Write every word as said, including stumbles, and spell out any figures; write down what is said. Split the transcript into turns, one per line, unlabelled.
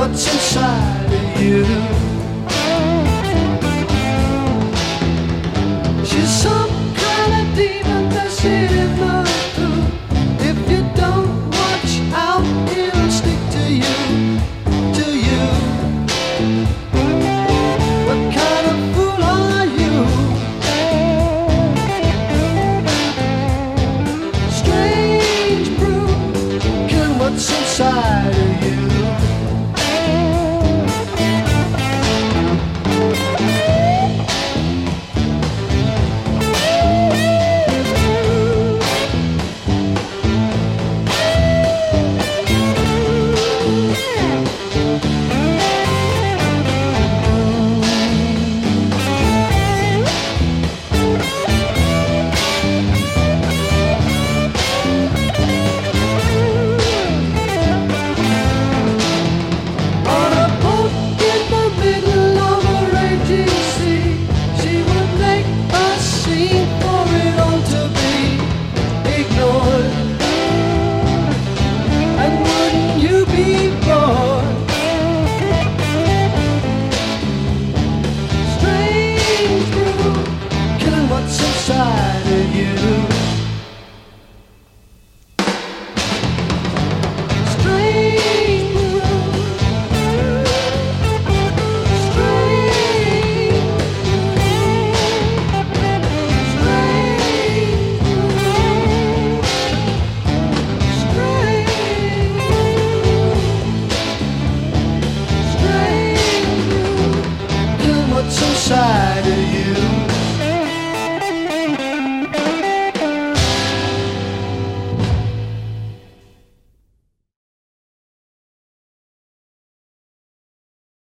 what's inside of you. She's some kind of demon that's in my food. If you don't watch out, it'll stick to you, to you. What kind of fool are you? Strange brew, killing what's inside of you. Inside of you. Strange world, strange, strange, strange, strange. Kill what's inside of you.